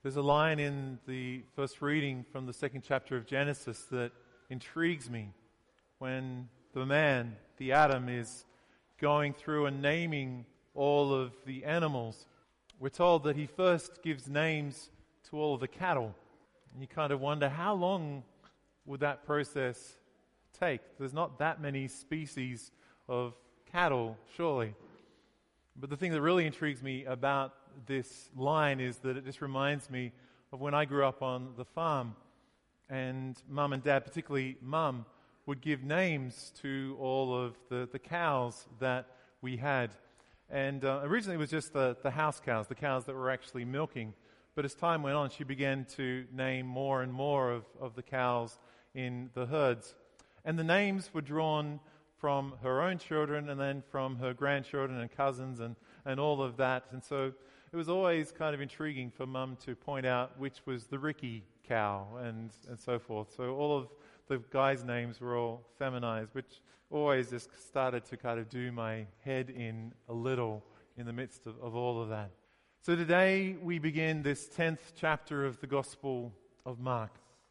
There's a line in the first reading from the second chapter of Genesis that intrigues me. When the man, the Adam, is going through and naming all of the animals, we're told that he first gives names to all of the cattle. And you kind of wonder, how long would that process take? There's not that many species of cattle, surely. But the thing that really intrigues me about this line is that it just reminds me of when I grew up on the farm, and Mum and Dad, particularly Mum, would give names to all of the cows that we had. And originally it was just the house cows, the cows that were actually milking. But as time went on, she began to name more and more of the cows in the herds. And the names were drawn from her own children and then from her grandchildren and cousins and all of that. And so it was always kind of intriguing for Mum to point out which was the Ricky cow and so forth. So all of the guys' names were all feminized, which always just started to kind of do my head in a little in the midst of all of that. So today we begin this 10th chapter of the Gospel of Mark,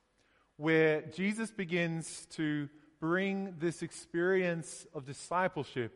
where Jesus begins to bring this experience of discipleship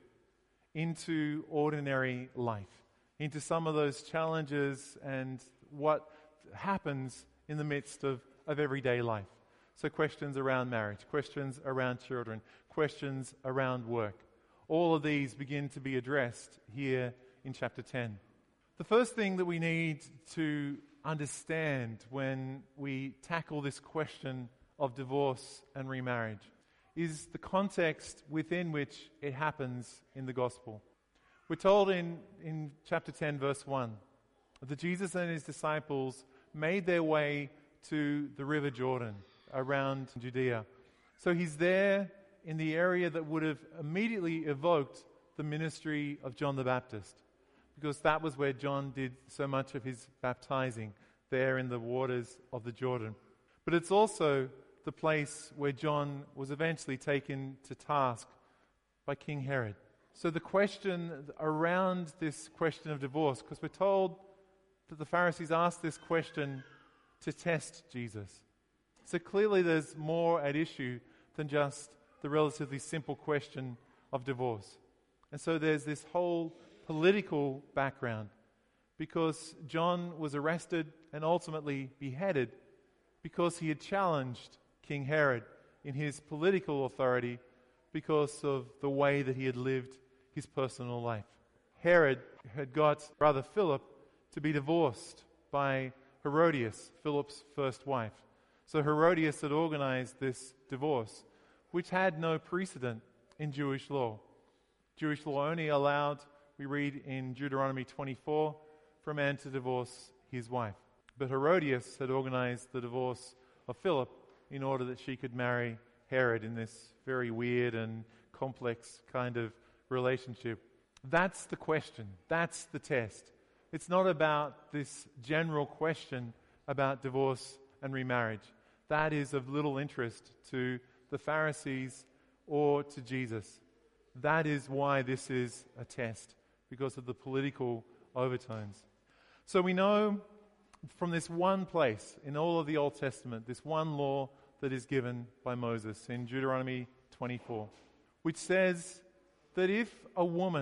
into ordinary life, into some of those challenges and what happens in the midst of everyday life. So questions around marriage, questions around children, questions around work. All of these begin to be addressed here in chapter 10. The first thing that we need to understand when we tackle this question of divorce and remarriage is the context within which it happens in the gospel. We're told in chapter 10, verse 1, that Jesus and his disciples made their way to the river Jordan around Judea. So he's there in the area that would have immediately evoked the ministry of John the Baptist, because that was where John did so much of his baptizing, there in the waters of the Jordan. But it's also the place where John was eventually taken to task by King Herod. So the question around this question of divorce, because we're told that the Pharisees asked this question to test Jesus. So clearly there's more at issue than just the relatively simple question of divorce. And so there's this whole political background, because John was arrested and ultimately beheaded because he had challenged King Herod in his political authority because of the way that he had lived his personal life. Herod had got brother Philip to be divorced by Herodias, Philip's first wife. So Herodias had organized this divorce, which had no precedent in Jewish law. Jewish law only allowed, we read in Deuteronomy 24, for a man to divorce his wife. But Herodias had organized the divorce of Philip in order that she could marry Herod in this very weird and complex kind of relationship. That's the question. That's the test. It's not about this general question about divorce and remarriage. That is of little interest to the Pharisees or to Jesus. That is why this is a test, because of the political overtones. So we know from this one place in all of the Old Testament, this one law that is given by Moses in Deuteronomy 24, which says that if a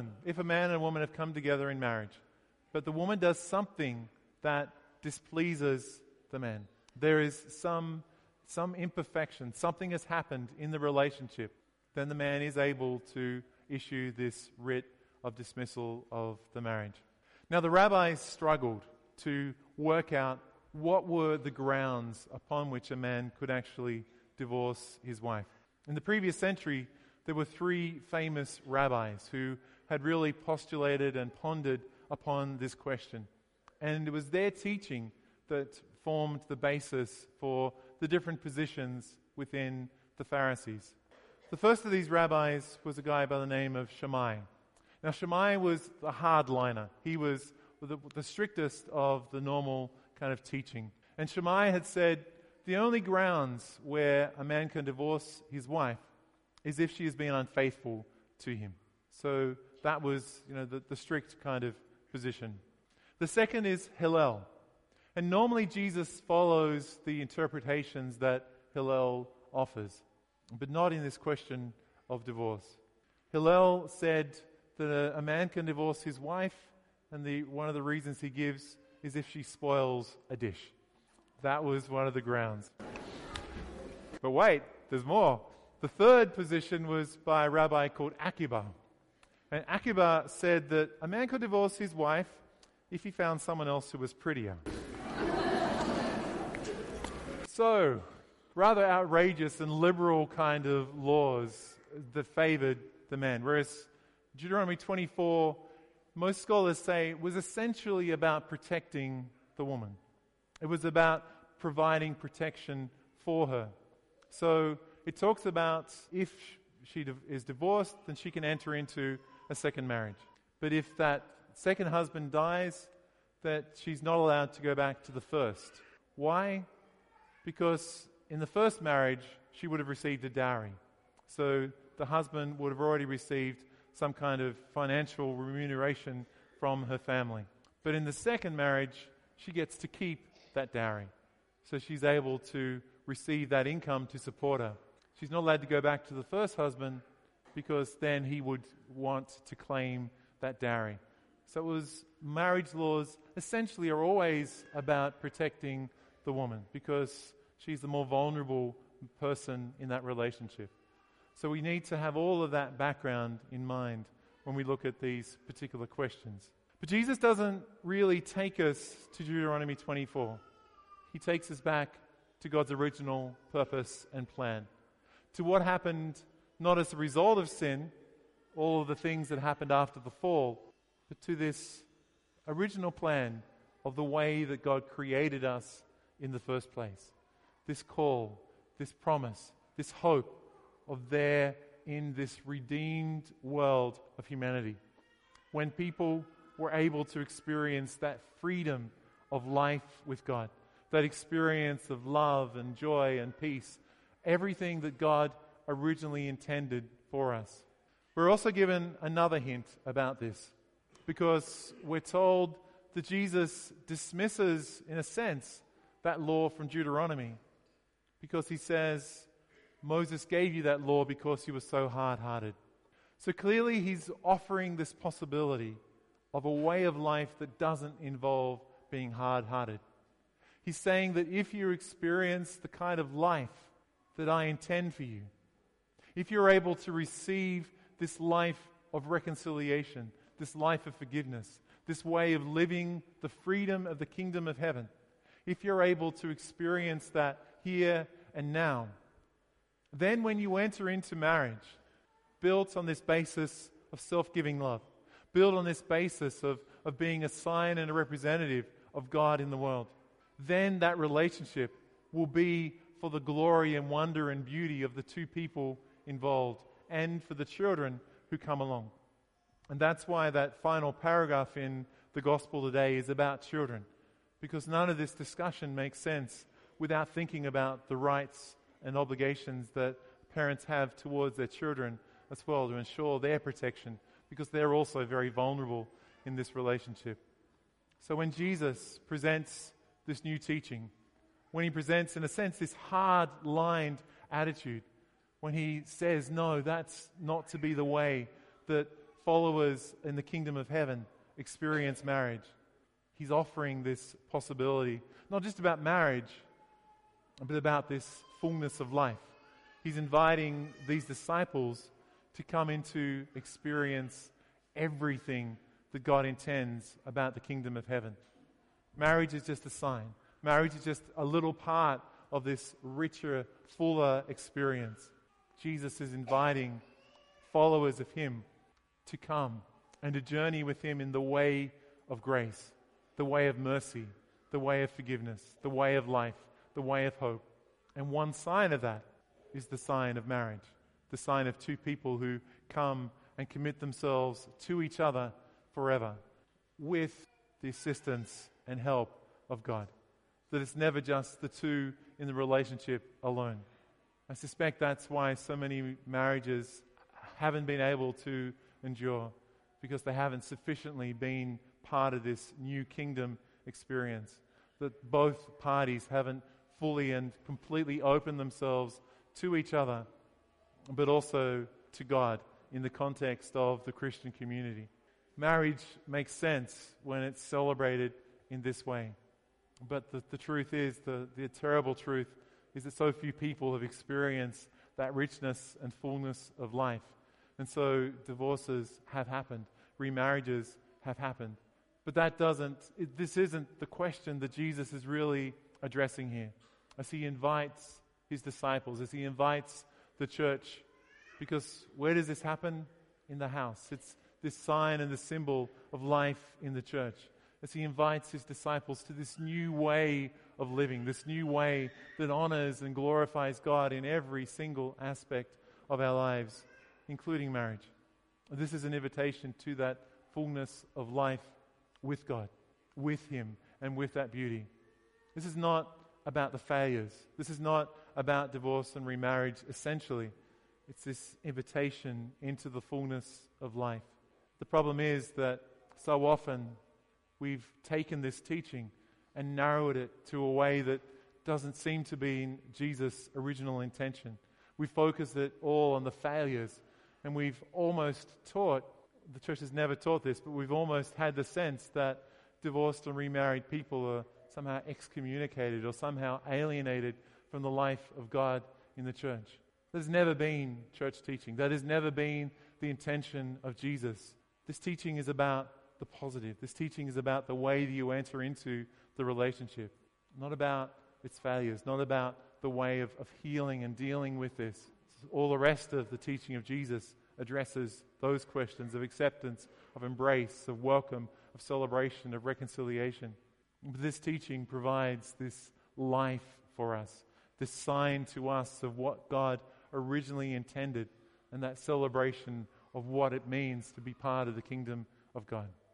man and a woman have come together in marriage, but the woman does something that displeases the man, there is some imperfection, something has happened in the relationship, then the man is able to issue this writ of dismissal of the marriage. Now the rabbis struggled to work out what were the grounds upon which a man could actually divorce his wife. In the previous century, there were three famous rabbis who had really postulated and pondered upon this question. And it was their teaching that formed the basis for the different positions within the Pharisees. The first of these rabbis was a guy by the name of Shammai. Now Shammai was a hardliner. He was the strictest of the normal kind of teaching. And Shammai had said the only grounds where a man can divorce his wife is if she has been unfaithful to him. So that was, the strict kind of position. The second is Hillel. And normally Jesus follows the interpretations that Hillel offers, but not in this question of divorce. Hillel said that a man can divorce his wife, and one of the reasons he gives is if she spoils a dish. That was one of the grounds. But wait, there's more. The third position was by a rabbi called Akiba. And Akiba said that a man could divorce his wife if he found someone else who was prettier. So, rather outrageous and liberal kind of laws that favored the man. Whereas Deuteronomy 24, most scholars say, was essentially about protecting the woman. It was about providing protection for her. So it talks about if she is divorced, then she can enter into a second marriage. But if that second husband dies, that she's not allowed to go back to the first. Why? Because in the first marriage, she would have received a dowry. So the husband would have already received some kind of financial remuneration from her family. But in the second marriage, she gets to keep that dowry. So she's able to receive that income to support her. She's not allowed to go back to the first husband because then he would want to claim that dowry. So it was marriage laws essentially are always about protecting the woman because she's the more vulnerable person in that relationship. So we need to have all of that background in mind when we look at these particular questions. But Jesus doesn't really take us to Deuteronomy 24. He takes us back to God's original purpose and plan, to what happened not as a result of sin, all of the things that happened after the fall, but to this original plan of the way that God created us in the first place. This call, this promise, this hope of there in this redeemed world of humanity. When people were able to experience that freedom of life with God, that experience of love and joy and peace, everything that God originally intended for us. We're also given another hint about this, because we're told that Jesus dismisses, in a sense, that law from Deuteronomy, because he says, Moses gave you that law because you were so hard-hearted. So clearly he's offering this possibility of a way of life that doesn't involve being hard-hearted. He's saying that if you experience the kind of life that I intend for you, if you're able to receive this life of reconciliation, this life of forgiveness, this way of living the freedom of the kingdom of heaven, if you're able to experience that here and now, then when you enter into marriage, built on this basis of self-giving love, built on this basis of being a sign and a representative of God in the world, then that relationship will be for the glory and wonder and beauty of the two people involved and for the children who come along. And that's why that final paragraph in the gospel today is about children, because none of this discussion makes sense without thinking about the rights and obligations that parents have towards their children as well to ensure their protection, because they're also very vulnerable in this relationship. So when Jesus presents this new teaching, when he presents, in a sense, this hard-lined attitude, when he says, no, that's not to be the way that followers in the kingdom of heaven experience marriage, he's offering this possibility, not just about marriage, but about this fullness of life. He's inviting these disciples to come into experience everything that God intends about the kingdom of heaven. Marriage is just a sign. Marriage is just a little part of this richer, fuller experience. Jesus is inviting followers of him to come and to journey with him in the way of grace, the way of mercy, the way of forgiveness, the way of life, the way of hope. And one sign of that is the sign of marriage, the sign of two people who come and commit themselves to each other forever with the assistance and help of God. That it's never just the two in the relationship alone. I suspect that's why so many marriages haven't been able to endure, because they haven't sufficiently been part of this new kingdom experience. that both parties haven't fully and completely opened themselves to each other, but also to God in the context of the Christian community. Marriage makes sense when it's celebrated in this way. But the truth is, the terrible truth is that so few people have experienced that richness and fullness of life. And so divorces have happened, remarriages have happened. But this isn't the question that Jesus is really addressing here. As he invites his disciples, as he invites the church, because where does this happen? In the house. It's this sign and the symbol of life in the church. As he invites his disciples to this new way of living, this new way that honors and glorifies God in every single aspect of our lives, including marriage. This is an invitation to that fullness of life with God, with him, and with that beauty. This is not about the failures. This is not about divorce and remarriage, essentially. It's this invitation into the fullness of life. The problem is that so often we've taken this teaching and narrowed it to a way that doesn't seem to be in Jesus' original intention. We focus it all on the failures, and we've almost taught, the church has never taught this, but we've almost had the sense that divorced and remarried people are somehow excommunicated or somehow alienated from the life of God in the church. That has never been church teaching. That has never been the intention of Jesus. This teaching is about the positive. This teaching is about the way that you enter into the relationship, not about its failures, not about the way of healing and dealing with this. All the rest of the teaching of Jesus addresses those questions of acceptance, of embrace, of welcome, of celebration, of reconciliation. But this teaching provides this life for us, this sign to us of what God originally intended, and that celebration of what it means to be part of the kingdom of God.